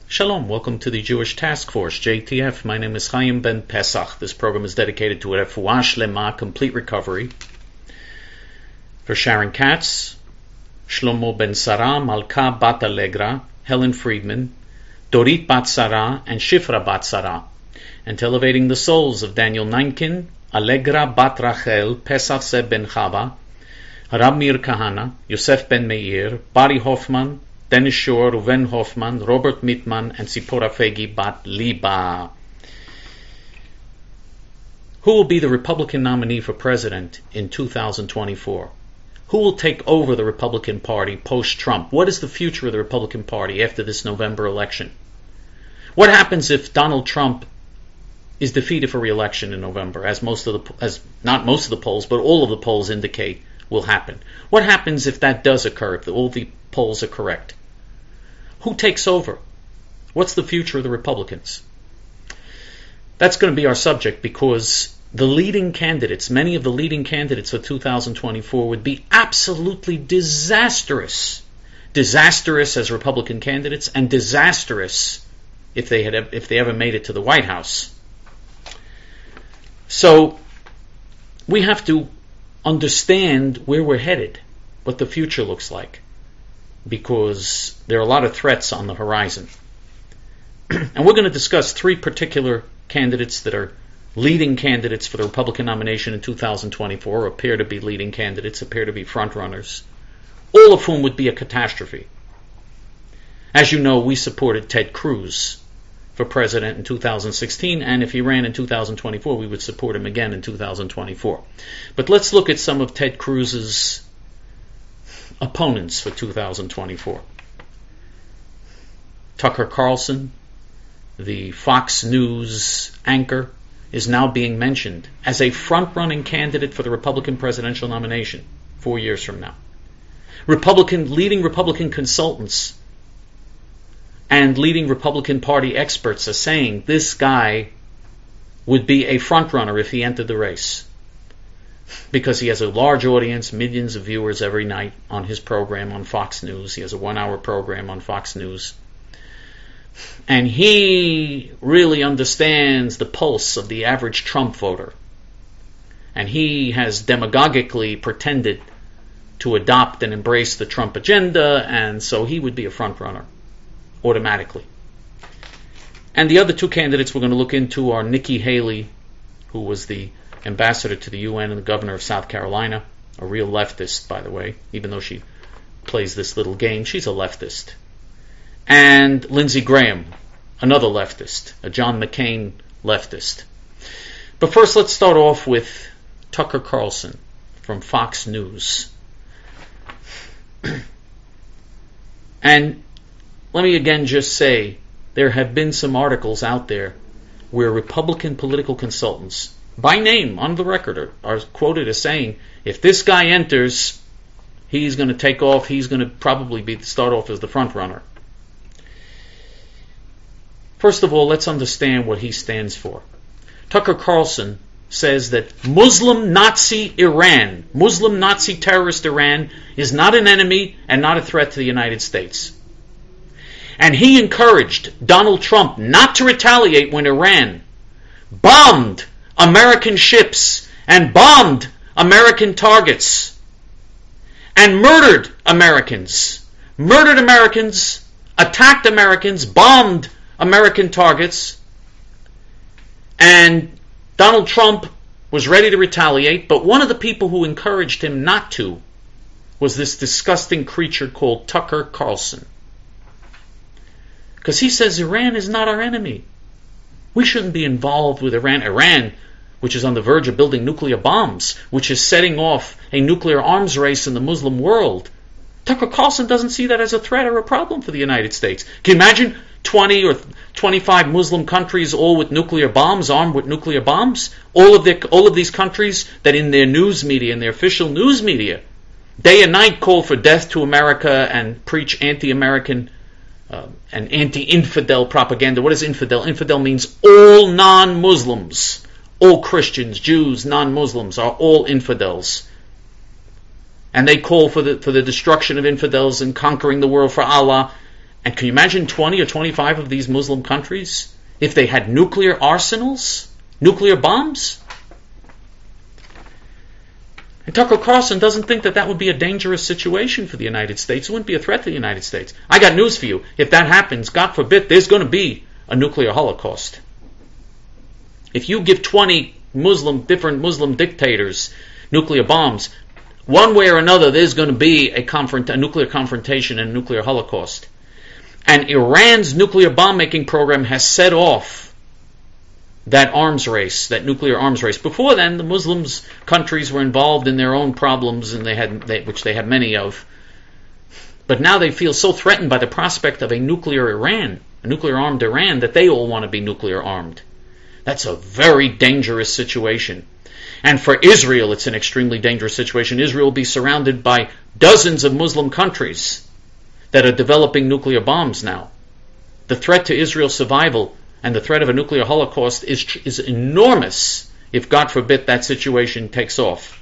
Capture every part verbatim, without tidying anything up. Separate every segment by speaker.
Speaker 1: Shalom, welcome to the Jewish Task Force, J T F. My name is Chaim Ben Pesach. This program is dedicated to Refuah Shlema, complete recovery, for Sharon Katz, Shlomo Ben Sarah, Malka Bat Allegra, Helen Friedman, Dorit Bat Sarah, and Shifra Bat Sarah, and to elevating the souls of Daniel Neinkin, Allegra Bat Rachel, Pesach Zeb Ben Chava, Rab Mir Kahana, Yosef Ben Meir, Bari Hoffman, Dennis Shor, Reuven Hoffman, Robert Mittman, and Sipora Fegi Bat Liba. Who will be the Republican nominee for president in two thousand twenty-four? Who will take over the Republican Party post-Trump? What is the future of the Republican Party after this November election? What happens if Donald Trump is defeated for re-election in November, as most of the, as not most of the polls, but all of the polls indicate will happen? What happens if that does occur, if all the polls are correct? Who takes over? What's the future of the Republicans? That's going to be our subject, because the leading candidates, many of the leading candidates for two thousand twenty-four would be absolutely disastrous. Disastrous as Republican candidates, and disastrous if they had if they ever made it to the White House. So we have to understand where we're headed, what the future looks like, because there are a lot of threats on the horizon. And we're going to discuss three particular candidates that are leading candidates for the Republican nomination in two thousand twenty-four, appear to be leading candidates, appear to be front runners, all of whom would be a catastrophe. As you know, we supported Ted Cruz for president in two thousand sixteen, and if he ran in two thousand twenty-four, we would support him again in two thousand twenty-four. But let's look at some of Ted Cruz's opponents for two thousand twenty-four. Tucker Carlson, the Fox News anchor, is now being mentioned as a front-running candidate for the Republican presidential nomination four years from now. Republican leading Republican consultants and leading Republican Party experts are saying this guy would be a front-runner if he entered the race, because he has a large audience, millions of viewers every night on his program on Fox News. He has a one-hour program on Fox News. And he really understands the pulse of the average Trump voter. And he has demagogically pretended to adopt and embrace the Trump agenda, and so he would be a front-runner automatically. And the other two candidates we're going to look into are Nikki Haley, who was the ambassador to the U N and the governor of South Carolina, a real leftist, by the way, even though she plays this little game, she's a leftist. And Lindsey Graham, another leftist, a John McCain leftist. But first, let's start off with Tucker Carlson from Fox News. And let me again just say, there have been some articles out there where Republican political consultants, by name, on the record, are, are quoted as saying, if this guy enters, he's going to take off, he's going to probably be start off as the front runner. First of all, let's understand what he stands for. Tucker Carlson says that Muslim Nazi Iran, Muslim Nazi terrorist Iran, is not an enemy and not a threat to the United States. And he encouraged Donald Trump not to retaliate when Iran bombed American ships and bombed American targets and murdered Americans, murdered Americans, attacked Americans, bombed American targets, and Donald Trump was ready to retaliate, but one of the people who encouraged him not to was this disgusting creature called Tucker Carlson. Because he says Iran is not our enemy. We shouldn't be involved with Iran. Iran, which is on the verge of building nuclear bombs, which is setting off a nuclear arms race in the Muslim world. Tucker Carlson doesn't see that as a threat or a problem for the United States. Can you imagine twenty or twenty-five Muslim countries all with nuclear bombs, armed with nuclear bombs? All of their, all of these countries that in their news media, in their official news media, day and night call for death to America and preach anti-American uh, and anti-infidel propaganda. What is infidel? Infidel means all non-Muslims. All Christians, Jews, non-Muslims are all infidels. And they call for the for the destruction of infidels and conquering the world for Allah. And can you imagine twenty or twenty-five of these Muslim countries if they had nuclear arsenals, nuclear bombs? And Tucker Carlson doesn't think that that would be a dangerous situation for the United States. It wouldn't be a threat to the United States. I got news for you. If that happens, God forbid, there's going to be a nuclear holocaust. If you give twenty Muslim, different Muslim dictators nuclear bombs, one way or another, there's going to be a, confront, a nuclear confrontation and a nuclear holocaust. And Iran's nuclear bomb-making program has set off that arms race, that nuclear arms race. Before then, the Muslims countries were involved in their own problems, and they had, they, which they had many of. But now they feel so threatened by the prospect of a nuclear Iran, a nuclear-armed Iran, that they all want to be nuclear-armed. That's a very dangerous situation. And for Israel, it's an extremely dangerous situation. Israel will be surrounded by dozens of Muslim countries that are developing nuclear bombs now. The threat to Israel's survival and the threat of a nuclear holocaust is, is enormous if, God forbid, that situation takes off.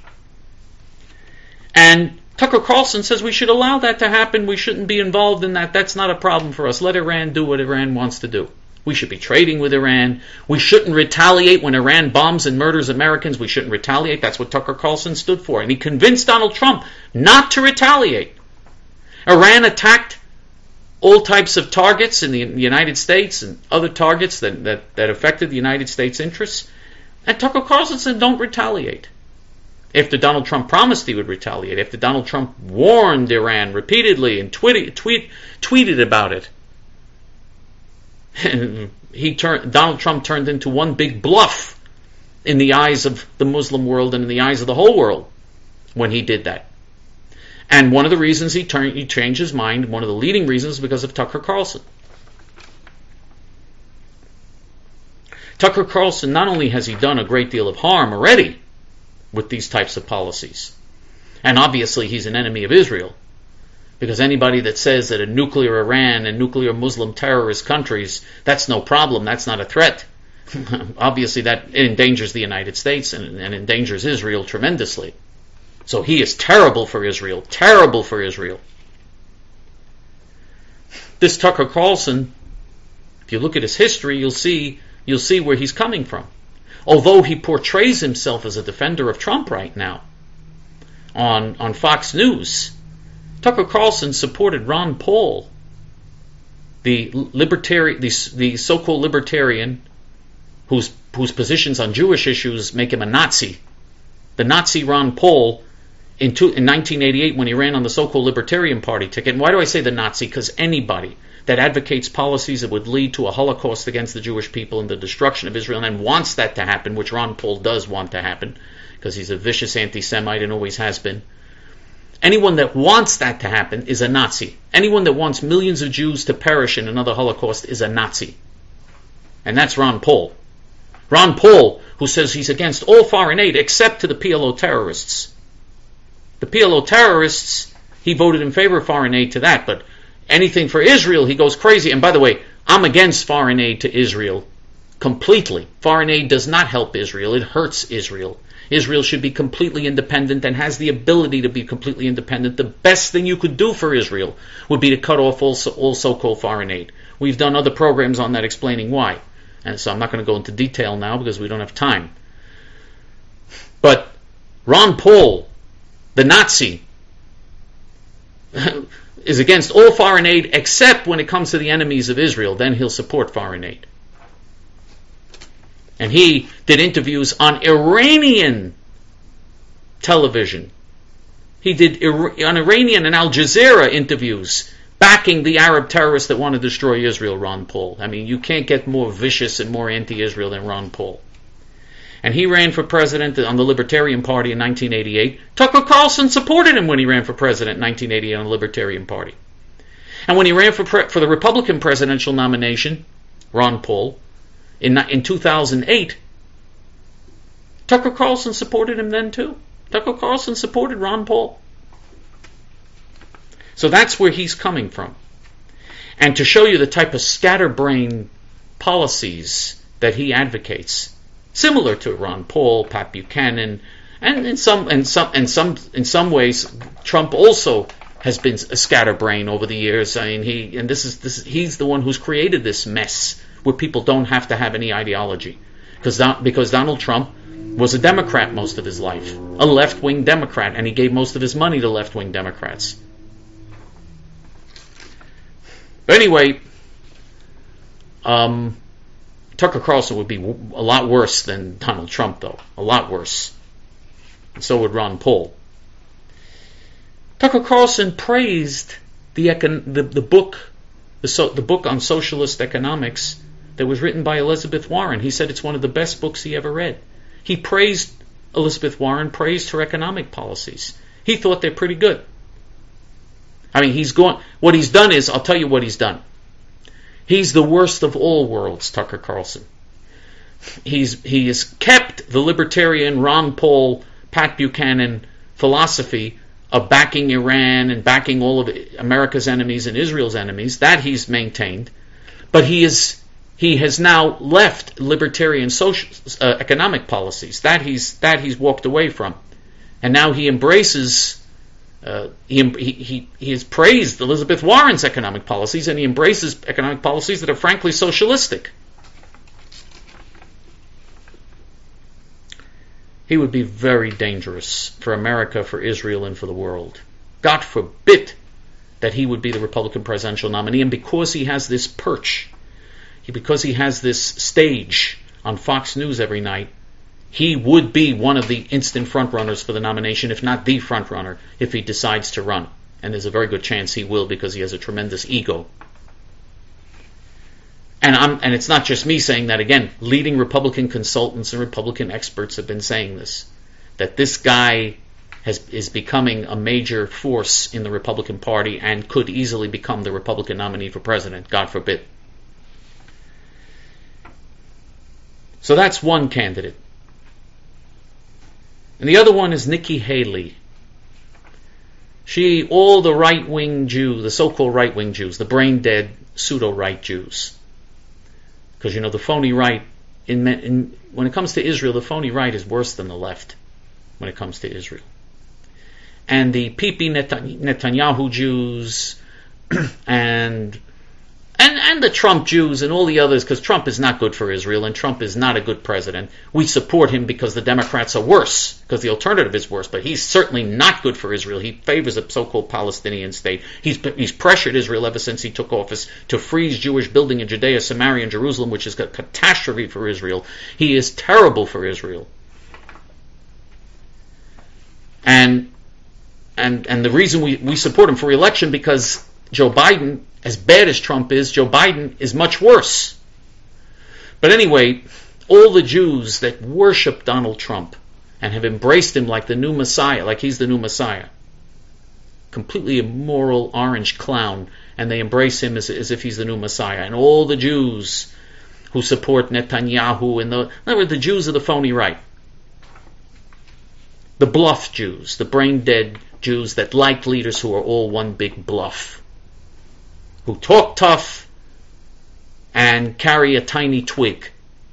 Speaker 1: And Tucker Carlson says we should allow that to happen. We shouldn't be involved in that. That's not a problem for us. Let Iran do what Iran wants to do. We should be trading with Iran. We shouldn't retaliate when Iran bombs and murders Americans. We shouldn't retaliate. That's what Tucker Carlson stood for. And he convinced Donald Trump not to retaliate. Iran attacked all types of targets in the United States and other targets that, that, that affected the United States' interests. And Tucker Carlson said, don't retaliate. After Donald Trump promised he would retaliate, after Donald Trump warned Iran repeatedly and tweet, tweet, tweeted about it, he turned, Donald Trump turned into one big bluff in the eyes of the Muslim world and in the eyes of the whole world when he did that. And one of the reasons he turned, he changed his mind, one of the leading reasons, is because of Tucker Carlson. Tucker Carlson, not only has he done a great deal of harm already with these types of policies, and obviously he's an enemy of Israel, because anybody that says that a nuclear Iran and nuclear Muslim terrorist countries, that's no problem, that's not a threat, obviously that endangers the United States and, and endangers Israel tremendously. So he is terrible for Israel, terrible for Israel. This Tucker Carlson, if you look at his history, you'll see you'll see where he's coming from. Although he portrays himself as a defender of Trump right now on, on Fox News, Tucker Carlson supported Ron Paul, the libertarian, the, the so-called libertarian, whose whose positions on Jewish issues make him a Nazi. The Nazi Ron Paul. In, two, in nineteen eighty-eight, when he ran on the so-called Libertarian Party ticket. And why do I say the Nazi? Because anybody that advocates policies that would lead to a Holocaust against the Jewish people and the destruction of Israel and wants that to happen, which Ron Paul does want to happen, because he's a vicious anti-Semite and always has been. Anyone that wants that to happen is a Nazi. Anyone that wants millions of Jews to perish in another Holocaust is a Nazi. And that's Ron Paul. Ron Paul, who says he's against all foreign aid except to the P L O terrorists. The P L O terrorists, he voted in favor of foreign aid to that, but anything for Israel, he goes crazy. And by the way, I'm against foreign aid to Israel completely. Foreign aid does not help Israel, it hurts Israel. Israel should be completely independent and has the ability to be completely independent. The best thing you could do for Israel would be to cut off all, all so-called foreign aid. We've done other programs on that explaining why. And so I'm not going to go into detail now because we don't have time. But Ron Paul, the Nazi, is against all foreign aid except when it comes to the enemies of Israel. Then he'll support foreign aid. And he did interviews on Iranian television. He did on Iranian and Al Jazeera interviews backing the Arab terrorists that want to destroy Israel, Ron Paul. I mean, you can't get more vicious and more anti-Israel than Ron Paul. And he ran for president on the Libertarian Party in nineteen eighty-eight. Tucker Carlson supported him when he ran for president in nineteen eighty-eight on the Libertarian Party. And when he ran for pre- for the Republican presidential nomination, Ron Paul, in, in two thousand eight, Tucker Carlson supported him then too. Tucker Carlson supported Ron Paul. So that's where he's coming from. And to show you the type of scatterbrain policies that he advocates, similar to Ron Paul, Pat Buchanan, and in some in some in some in some ways, Trump also has been a scatterbrain over the years. I mean, he and this is this he's the one who's created this mess where people don't have to have any ideology, because because Donald Trump was a Democrat most of his life, a left-wing Democrat, and he gave most of his money to left-wing Democrats. But anyway, um, Tucker Carlson would be a lot worse than Donald Trump, though. A lot worse. And so would Ron Paul. Tucker Carlson praised the econ- the, the book, the, so- the book on socialist economics that was written by Elizabeth Warren. He said it's one of the best books he ever read. He praised Elizabeth Warren, praised her economic policies. He thought they're pretty good. I mean, he's gone. What he's done is, I'll tell you what he's done. He's the worst of all worlds, Tucker Carlson. He's he has kept the libertarian Ron Paul, Pat Buchanan philosophy of backing Iran and backing all of America's enemies and Israel's enemies. That he's maintained, but he is he has now left libertarian social uh, economic policies. That he's that he's walked away from, and now he embraces. Uh, he, he he has praised Elizabeth Warren's economic policies, and he embraces economic policies that are frankly socialistic. He would be very dangerous for America, for Israel, and for the world. God forbid that he would be the Republican presidential nominee, and because he has this perch, he, because he has this stage on Fox News every night, he would be one of the instant frontrunners for the nomination, if not the frontrunner, if he decides to run. And there's a very good chance he will, because he has a tremendous ego. And I'm, and it's not just me saying that. Again, leading Republican consultants and Republican experts have been saying this, that this guy has, is becoming a major force in the Republican Party and could easily become the Republican nominee for president, God forbid. So that's one candidate. And the other one is Nikki Haley. She, all the right-wing Jews, the so-called right-wing Jews, the brain-dead pseudo-right Jews. Because, you know, the phony right, in, in, when it comes to Israel, the phony right is worse than the left when it comes to Israel. And the Pipi Netanyahu Jews and... And, and the Trump Jews and all the others, because Trump is not good for Israel and Trump is not a good president. We support him because the Democrats are worse, because the alternative is worse. But he's certainly not good for Israel. He favors a so-called Palestinian state. He's, he's pressured Israel ever since he took office to freeze Jewish building in Judea, Samaria, and Jerusalem, which is a catastrophe for Israel. He is terrible for Israel. And and and the reason we, we support him for re-election, because Joe Biden, as bad as Trump is, Joe Biden is much worse. But anyway, all the Jews that worship Donald Trump and have embraced him like the new Messiah, like he's the new Messiah, completely immoral orange clown, and they embrace him as, as if he's the new Messiah. And all the Jews who support Netanyahu, and the, in other words, the Jews are the phony right. The bluff Jews, the brain-dead Jews that like leaders who are all one big bluff, who talk tough and carry a tiny twig.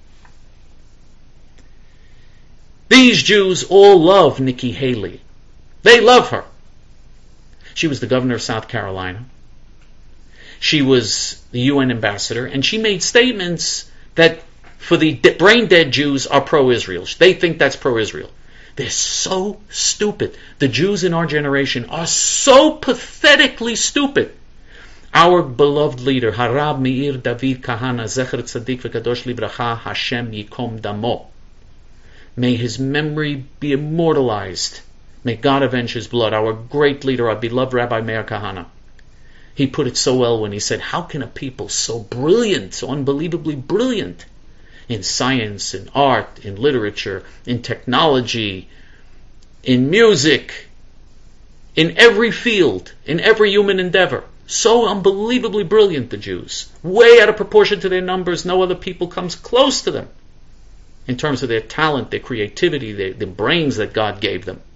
Speaker 1: These Jews all love Nikki Haley. They love her. She was the governor of South Carolina. She was the U N ambassador, and she made statements that for the brain-dead Jews are pro-Israel. They think that's pro-Israel. They're so stupid. The Jews in our generation are so pathetically stupid. Our beloved leader, Harab Meir David Kahana, Zecher Tzadik V'Kadosh Libracha, Hashem Yikom Damo. May his memory be immortalized. May God avenge his blood. Our great leader, our beloved Rabbi Meir Kahana. He put it so well when he said, how can a people so brilliant, so unbelievably brilliant, in science, in art, in literature, in technology, in music, in every field, in every human endeavor, so unbelievably brilliant, the Jews, way out of proportion to their numbers. No other people comes close to them in terms of their talent, their creativity, their, their brains that God gave them.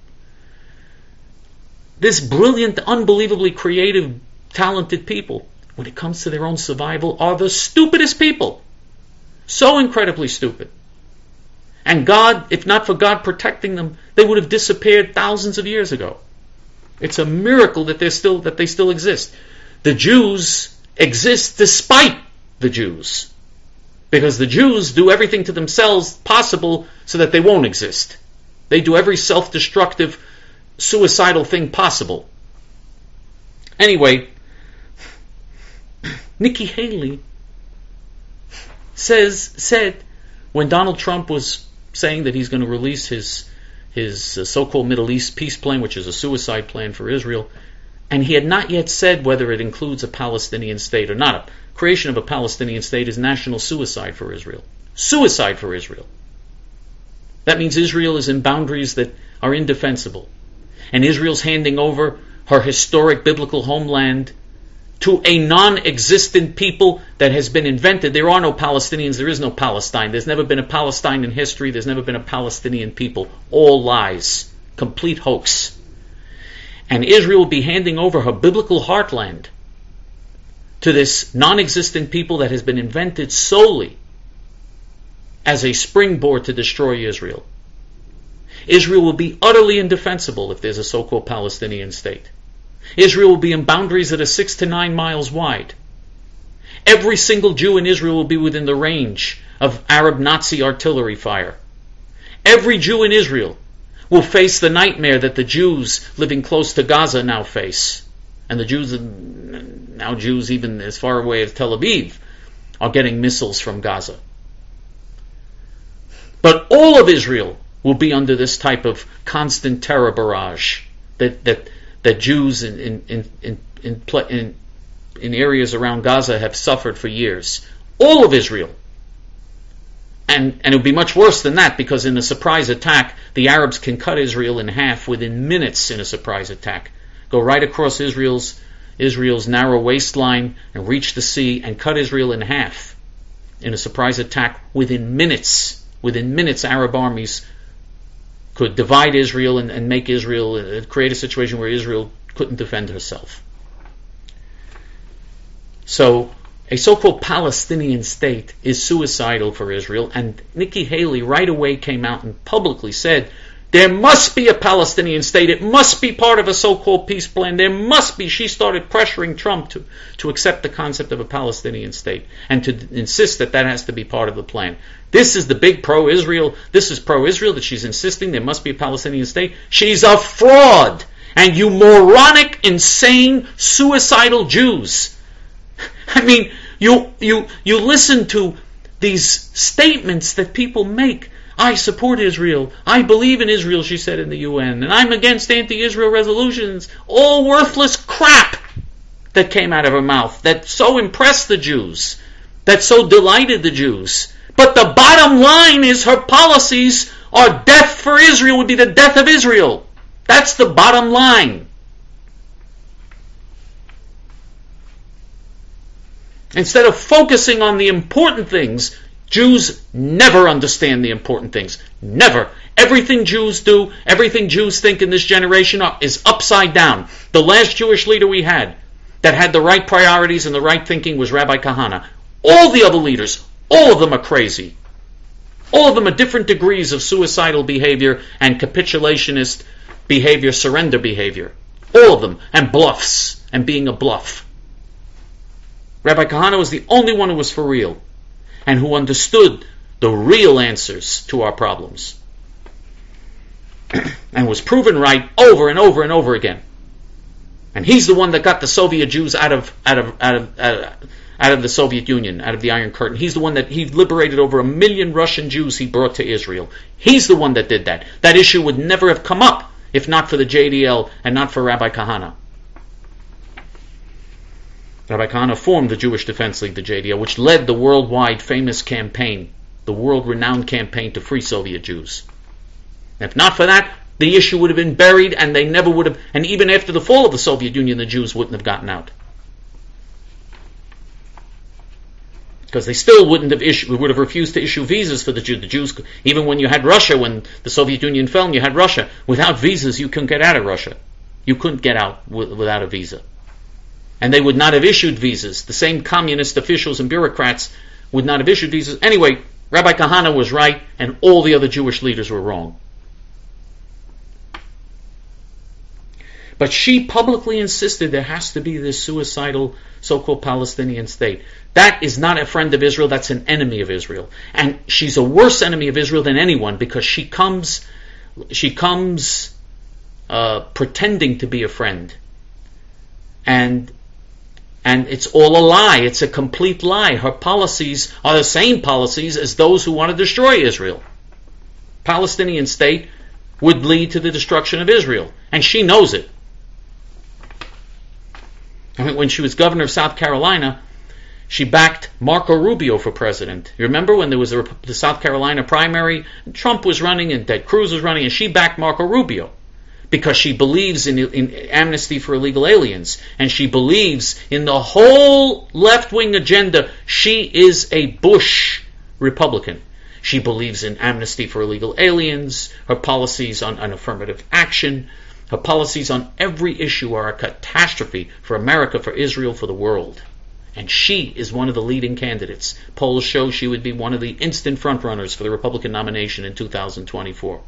Speaker 1: This brilliant, unbelievably creative, talented people, when it comes to their own survival, are the stupidest people. So incredibly stupid. And God, if not for God protecting them, they would have disappeared thousands of years ago. It's a miracle that they're still that they still exist. The Jews exist despite the Jews, because the Jews do everything to themselves possible so that they won't exist. They do every self-destructive, suicidal thing possible. Anyway, Nikki Haley says said when Donald Trump was saying that he's going to release his his uh, so-called Middle East peace plan, which is a suicide plan for Israel, and he had not yet said whether it includes a Palestinian state or not. A creation of a Palestinian state is national suicide for Israel. Suicide for Israel. That means Israel is in boundaries that are indefensible. And Israel's handing over her historic biblical homeland to a non-existent people that has been invented. There are no Palestinians. There is no Palestine. There's never been a Palestine in history. There's never been a Palestinian people. All lies. Complete hoax. And Israel will be handing over her biblical heartland to this non-existent people that has been invented solely as a springboard to destroy Israel. Israel will be utterly indefensible if there's a so-called Palestinian state. Israel will be in boundaries that are six to nine miles wide. Every single Jew in Israel will be within the range of Arab Nazi artillery fire. Every Jew in Israel will face the nightmare that the Jews living close to Gaza now face. And the Jews, now Jews even as far away as Tel Aviv, are getting missiles from Gaza. But all of Israel will be under this type of constant terror barrage that that, that Jews in in, in, in, in, in in areas around Gaza have suffered for years. All of Israel. And, and it would be much worse than that, because in a surprise attack, the Arabs can cut Israel in half within minutes in a surprise attack. Go right across Israel's Israel's narrow waistline and reach the sea and cut Israel in half in a surprise attack within minutes. Within minutes, Arab armies could divide Israel and, and make Israel, uh, create a situation where Israel couldn't defend herself. So, a so-called Palestinian state is suicidal for Israel, and Nikki Haley right away came out and publicly said, there must be a Palestinian state, it must be part of a so-called peace plan, there must be. She started pressuring Trump to, to accept the concept of a Palestinian state, and to insist that that has to be part of the plan. This is the big pro-Israel, this is pro-Israel, that she's insisting there must be a Palestinian state. She's a fraud! And you moronic, insane, suicidal Jews. I mean, you you you listen to these statements that people make. I support Israel. I believe in Israel, she said in the U N. And I'm against anti-Israel resolutions. All worthless crap that came out of her mouth that so impressed the Jews, that so delighted the Jews. But the bottom line is her policies are death for Israel, would be the death of Israel. That's the bottom line. Instead of focusing on the important things, Jews never understand the important things. Never. Everything Jews do, everything Jews think in this generation is upside down. The last Jewish leader we had that had the right priorities and the right thinking was Rabbi Kahana. All the other leaders, all of them are crazy. All of them are different degrees of suicidal behavior and capitulationist behavior, surrender behavior. All of them. And bluffs. And being a bluff. Rabbi Kahana was the only one who was for real and who understood the real answers to our problems and was proven right over and over and over again. And he's the one that got the Soviet Jews out of out of out of out of, out of the Soviet Union, out of the Iron Curtain. He's the one that he liberated over a million Russian Jews he brought to Israel. He's the one that did that. That issue would never have come up if not for the J D L and not for Rabbi Kahana. Rabbi Kahana formed the Jewish Defense League, the J D L, which led the worldwide famous campaign, the world-renowned campaign to free Soviet Jews. If not for that, the issue would have been buried, and they never would have, and even after the fall of the Soviet Union, the Jews wouldn't have gotten out. Because they still wouldn't have issued, would have refused to issue visas for the Jews. The Jews, even when you had Russia, when the Soviet Union fell and you had Russia, without visas you couldn't get out of Russia. You couldn't get out w- without a visa. And they would not have issued visas. The same communist officials and bureaucrats would not have issued visas. Anyway, Rabbi Kahana was right, and all the other Jewish leaders were wrong. But she publicly insisted there has to be this suicidal so-called Palestinian state. That is not a friend of Israel, that's an enemy of Israel. And she's a worse enemy of Israel than anyone, because she comes she comes uh, pretending to be a friend. And and it's all a lie. It's a complete lie. Her policies are the same policies as those who want to destroy Israel. Palestinian state would lead to the destruction of Israel. And she knows it. I mean, when she was governor of South Carolina, she backed Marco Rubio for president. You remember when there was the, the South Carolina primary? Trump was running and Ted Cruz was running, and she backed Marco Rubio because she believes in, in amnesty for illegal aliens, and she believes in the whole left-wing agenda. She is a Bush Republican. She believes in amnesty for illegal aliens, her policies on, on affirmative action. Her policies on every issue are a catastrophe for America, for Israel, for the world. And she is one of the leading candidates. Polls show she would be one of the instant frontrunners for the Republican nomination in two thousand twenty-four.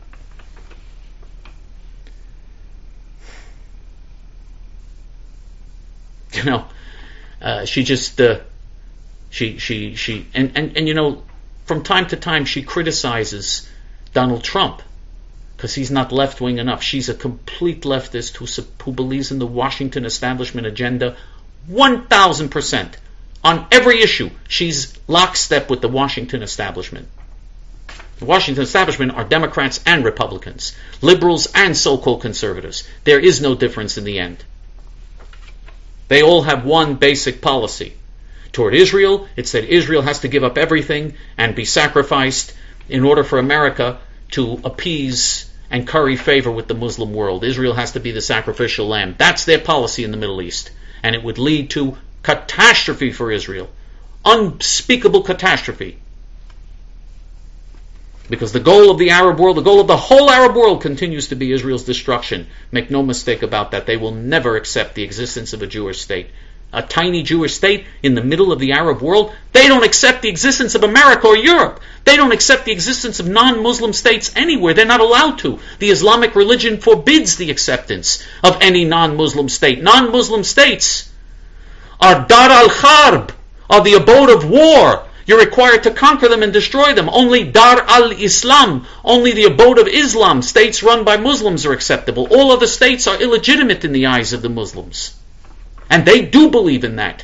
Speaker 1: You know, uh, she just, uh, she, she, she, and, and, and you know, from time to time she criticizes Donald Trump because he's not left-wing enough. She's a complete leftist who, who believes in the Washington establishment agenda one thousand percent. On every issue, she's lockstep with the Washington establishment. The Washington establishment are Democrats and Republicans, liberals and so-called conservatives. There is no difference in the end. They all have one basic policy. Toward Israel, it's that Israel has to give up everything and be sacrificed in order for America to appease and curry favor with the Muslim world. Israel has to be the sacrificial lamb. That's their policy in the Middle East. And it would lead to catastrophe for Israel. Unspeakable catastrophe. Because the goal of the Arab world, the goal of the whole Arab world continues to be Israel's destruction. Make no mistake about that. They will never accept the existence of a Jewish state. A tiny Jewish state in the middle of the Arab world. They don't accept the existence of America or Europe. They don't accept the existence of non-Muslim states anywhere. They're not allowed to. The Islamic religion forbids the acceptance of any non-Muslim state. Non-Muslim states are Dar al-Harb, are the abode of war. You're required to conquer them and destroy them. Only Dar al-Islam, only the abode of Islam, states run by Muslims, are acceptable. All other states are illegitimate in the eyes of the Muslims. And they do believe in that.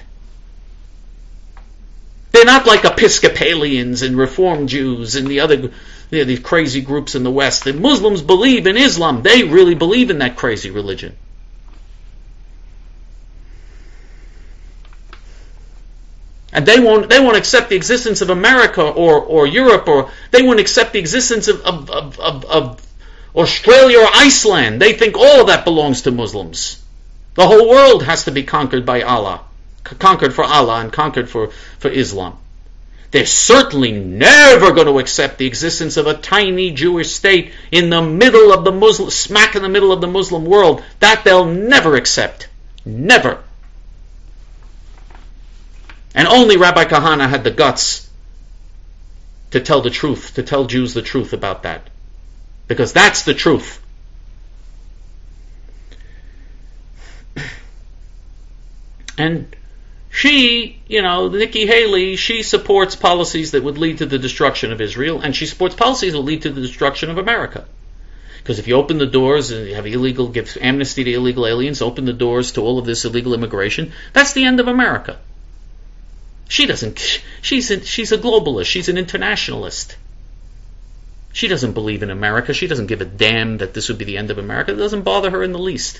Speaker 1: They're not like Episcopalians and Reform Jews and the other you know, the crazy groups in the West. The Muslims believe in Islam. They really believe in that crazy religion. And they won't they won't accept the existence of America or, or Europe, or they won't accept the existence of, of, of, of, of Australia or Iceland. They think all of that belongs to Muslims. The whole world has to be conquered by Allah, conquered for Allah and conquered for, for Islam. They're certainly never going to accept the existence of a tiny Jewish state in the middle of the Muslim, smack in the middle of the Muslim world. That they'll never accept. Never. And only Rabbi Kahana had the guts to tell the truth, to tell Jews the truth about that. Because that's the truth. And she, you know, Nikki Haley, she supports policies that would lead to the destruction of Israel, and she supports policies that would lead to the destruction of America. Because if you open the doors and you have illegal, give amnesty to illegal aliens, open the doors to all of this illegal immigration, that's the end of America. She doesn't, she's a, she's a globalist, she's an internationalist. She doesn't believe in America, she doesn't give a damn that this would be the end of America. It doesn't bother her in the least.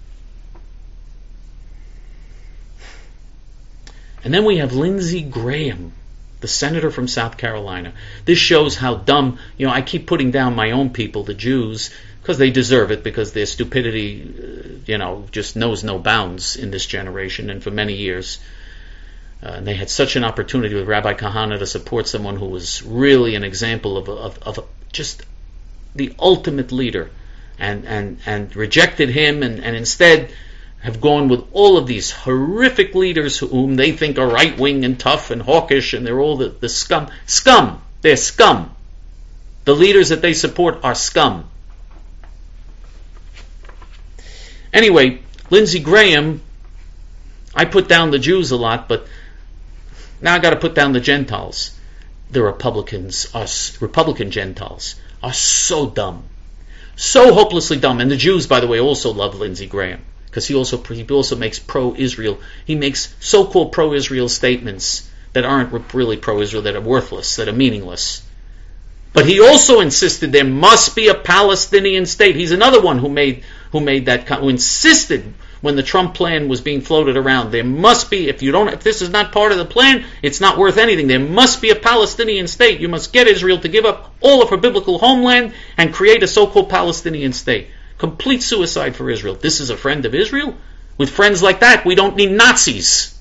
Speaker 1: And then we have Lindsey Graham, the senator from South Carolina. This shows how dumb, you know, I keep putting down my own people, the Jews, because they deserve it, because their stupidity, you know, just knows no bounds in this generation and for many years. Uh, and they had such an opportunity with Rabbi Kahana to support someone who was really an example of, of, of just the ultimate leader, and, and, and rejected him, and, and instead have gone with all of these horrific leaders whom they think are right-wing and tough and hawkish, and they're all the, the scum. Scum! They're scum. The leaders that they support are scum. Anyway, Lindsey Graham, I put down the Jews a lot, but now I got to put down the Gentiles. The Republicans, are, Republican Gentiles, are so dumb. So hopelessly dumb. And the Jews, by the way, also love Lindsey Graham, because he also he also makes pro-Israel. He makes so-called pro-Israel statements that aren't really pro-Israel, that are worthless, that are meaningless. But he also insisted there must be a Palestinian state. He's another one who made who made that who insisted when the Trump plan was being floated around, there must be, if you don't, if this is not part of the plan, it's not worth anything. There must be a Palestinian state. You must get Israel to give up all of her biblical homeland and create a so-called Palestinian state. Complete suicide for Israel. This is a friend of Israel? With friends like that, we don't need Nazis.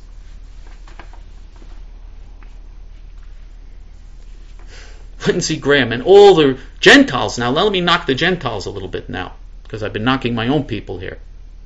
Speaker 1: Lindsey Graham and all the Gentiles. Now, let me knock the Gentiles a little bit now, because I've been knocking my own people here.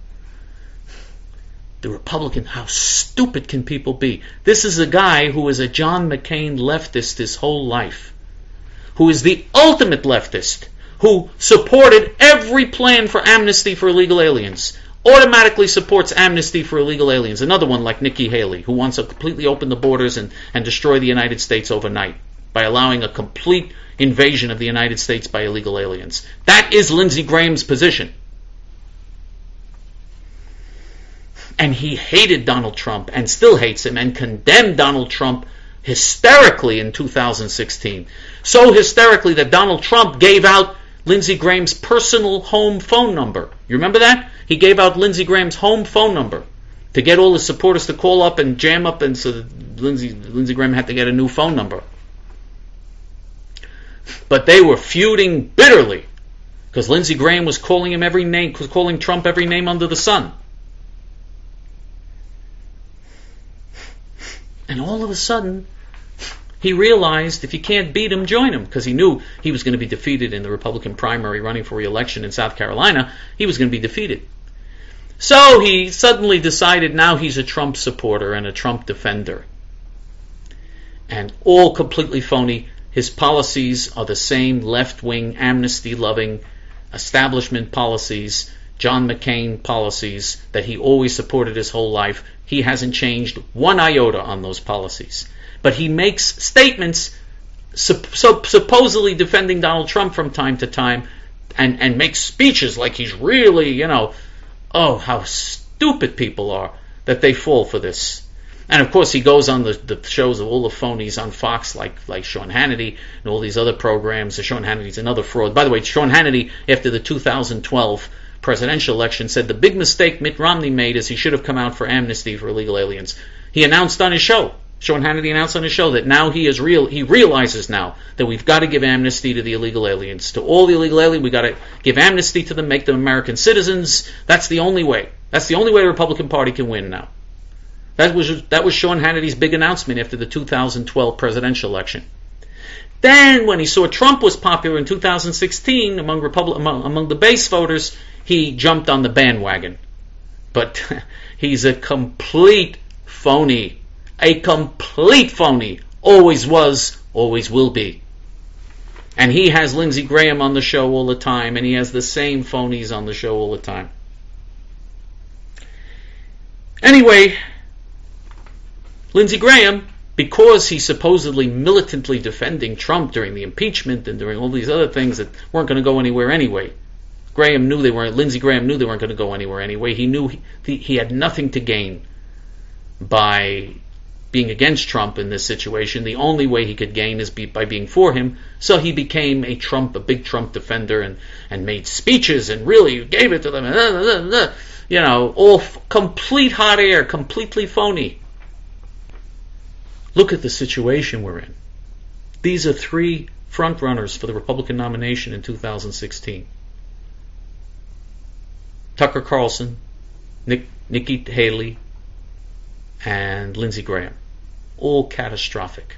Speaker 1: The Republican, how stupid can people be? This is a guy who is a John McCain leftist his whole life, who is the ultimate leftist, who supported every plan for amnesty for illegal aliens, automatically supports amnesty for illegal aliens. Another one like Nikki Haley, who wants to completely open the borders and, and destroy the United States overnight by allowing a complete invasion of the United States by illegal aliens. That is Lindsey Graham's position. And he hated Donald Trump and still hates him and condemned Donald Trump hysterically in two thousand sixteen. So hysterically that Donald Trump gave out Lindsey Graham's personal home phone number. You remember that? He gave out Lindsey Graham's home phone number to get all his supporters to call up and jam up, and so that Lindsey, Lindsey Graham had to get a new phone number. But they were feuding bitterly because Lindsey Graham was calling him every name, was calling Trump every name under the sun. And all of a sudden, he realized if you can't beat him, join him, because he knew he was going to be defeated in the Republican primary running for re-election in South Carolina. He was going to be defeated. So he suddenly decided now he's a Trump supporter and a Trump defender. And all completely phony. His policies are the same left-wing, amnesty-loving, establishment policies, John McCain policies that he always supported his whole life. He hasn't changed one iota on those policies. But he makes statements sup- so supposedly defending Donald Trump from time to time and, and makes speeches like he's really, you know, oh, how stupid people are that they fall for this. And of course he goes on the, the shows of all the phonies on Fox like, like Sean Hannity and all these other programs. So Sean Hannity's another fraud. By the way, Sean Hannity, after the two thousand twelve presidential election, said the big mistake Mitt Romney made is he should have come out for amnesty for illegal aliens. He announced on his show, Sean Hannity announced on his show that now he is real. He realizes now that we've got to give amnesty to the illegal aliens. To all the illegal aliens, we've got to give amnesty to them, make them American citizens. That's the only way. That's the only way the Republican Party can win now. That was that was Sean Hannity's big announcement after the two thousand twelve presidential election. Then, when he saw Trump was popular in two thousand sixteen among Republic, among, among the base voters, he jumped on the bandwagon. But he's a complete phony. A complete phony. Always was, always will be. And he has Lindsey Graham on the show all the time, and he has the same phonies on the show all the time. Anyway, Lindsey Graham, because he's supposedly militantly defending Trump during the impeachment and during all these other things that weren't going to go anywhere anyway. Graham knew they weren't. Lindsey Graham knew they weren't going to go anywhere anyway. He knew he, he had nothing to gain by being against Trump in this situation. The only way he could gain is be, by being for him. So he became a Trump, a big Trump defender, and, and made speeches and really gave it to them. You know, all f- complete hot air, completely phony. Look at the situation we're in. These are three front runners for the Republican nomination in two thousand sixteen. Tucker Carlson, Nick, Nikki Haley, and Lindsey Graham. All catastrophic.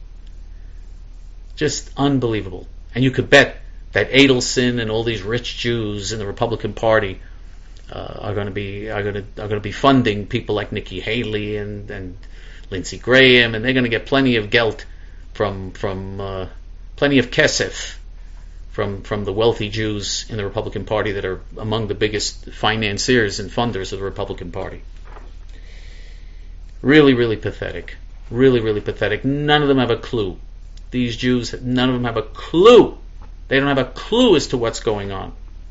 Speaker 1: Just unbelievable. And you could bet that Adelson and all these rich Jews in the Republican Party uh, are going to be are going to are going to be funding people like Nikki Haley and and Lindsey Graham, and they're going to get plenty of geld from from uh, plenty of kesef from, from the wealthy Jews in the Republican Party that are among the biggest financiers and funders of the Republican Party. Really, really pathetic. Really, really pathetic. None of them have a clue. These Jews, none of them have a clue. They don't have a clue as to what's going on.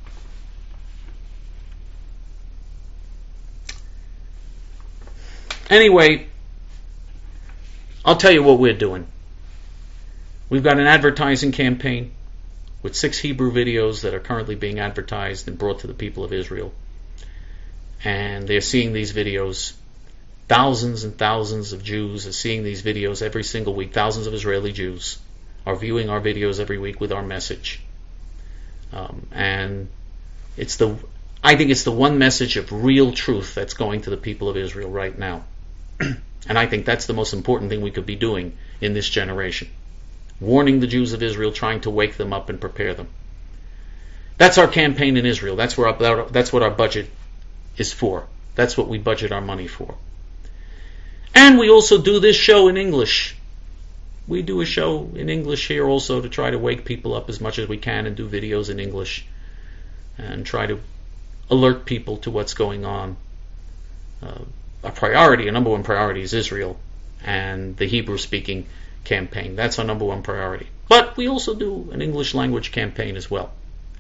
Speaker 1: Anyway, I'll tell you what we're doing. We've got an advertising campaign with six Hebrew videos that are currently being advertised and brought to the people of Israel. And they're seeing these videos. Thousands and thousands of Jews are seeing these videos every single week. Thousands of Israeli Jews are viewing our videos every week with our message. Um, and it's the, I think it's the one message of real truth that's going to the people of Israel right now. And I think that's the most important thing we could be doing in this generation. Warning the Jews of Israel, trying to wake them up and prepare them. That's our campaign in Israel. That's where our, that's what our budget is for. That's what we budget our money for. And we also do this show in English. We do a show in English here also to try to wake people up as much as we can and do videos in English and try to alert people to what's going on. Uh, a priority, a number one priority is Israel and the Hebrew-speaking campaign. That's our number one priority. But we also do an English language campaign as well.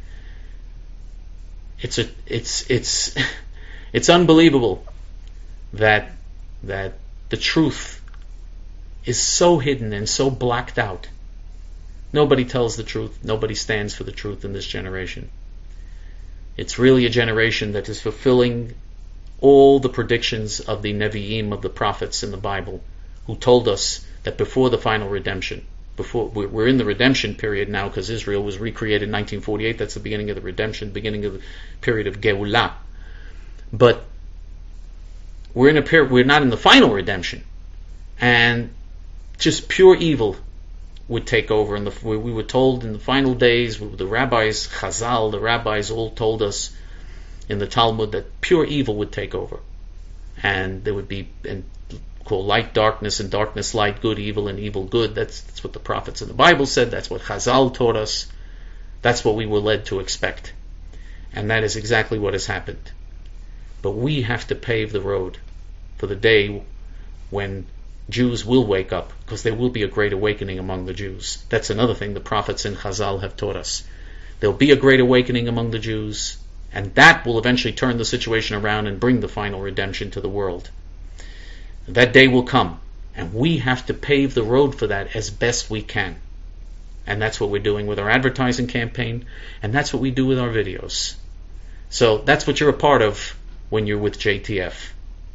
Speaker 1: It's a, it's, it's, it's unbelievable that, that the truth is so hidden and so blacked out. Nobody tells the truth. Nobody stands for the truth in this generation. It's really a generation that is fulfilling all the predictions of the Nevi'im, of the prophets in the Bible, who told us that before the final redemption, before we're in the redemption period now because Israel was recreated in nineteen forty-eight, that's the beginning of the redemption, beginning of the period of Geulah. But we're in a period, we're not in the final redemption, and just pure evil would take over. And we, we were told in the final days, the rabbis, Chazal, the rabbis all told us in the Talmud that pure evil would take over, and there would be and called light darkness and darkness light, good evil and evil good. That's, that's what the prophets in the Bible said. That's what Chazal taught us. That's what we were led to expect, and that is exactly what has happened. But we have to pave the road for the day when Jews will wake up, because there will be a great awakening among the Jews. That's another thing the prophets in Chazal have taught us. There'll be a great awakening among the Jews, and that will eventually turn the situation around and bring the final redemption to the world. That day will come, and we have to pave the road for that as best we can. And that's what we're doing with our advertising campaign, and that's what we do with our videos. So that's what you're a part of when you're with J T F.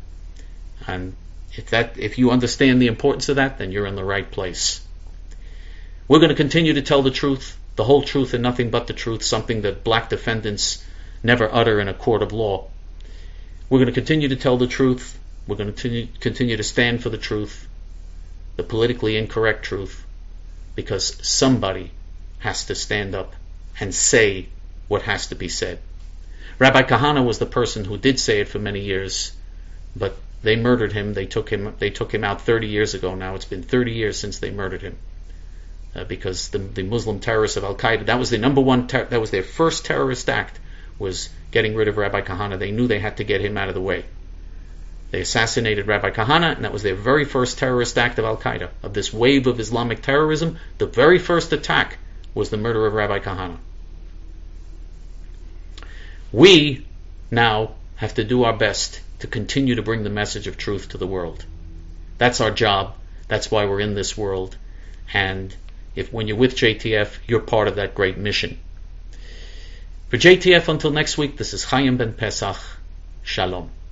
Speaker 1: And if that, if you understand the importance of that, then you're in the right place. We're going to continue to tell the truth, the whole truth and nothing but the truth, something that black defendants never utter in a court of law. We're going to continue to tell the truth. We're going to continue, continue to stand for the truth, the politically incorrect truth, because somebody has to stand up and say what has to be said. Rabbi Kahana was the person who did say it for many years, but they murdered him. They took him. They took him out thirty years ago. Now it's been thirty years since they murdered him, uh, because the, the Muslim terrorists of Al Qaeda. That was the number one. Ter- that was their first terrorist act, was getting rid of Rabbi Kahana. They knew they had to get him out of the way. They assassinated Rabbi Kahana, and that was their very first terrorist act of Al Qaeda, of this wave of Islamic terrorism. The very first attack was the murder of Rabbi Kahana. We now have to do our best to continue to bring the message of truth to the world. That's our job. That's why we're in this world. And if when you're with J T F, you're part of that great mission. For J T F, until next week, this is Chaim Ben Pesach. Shalom.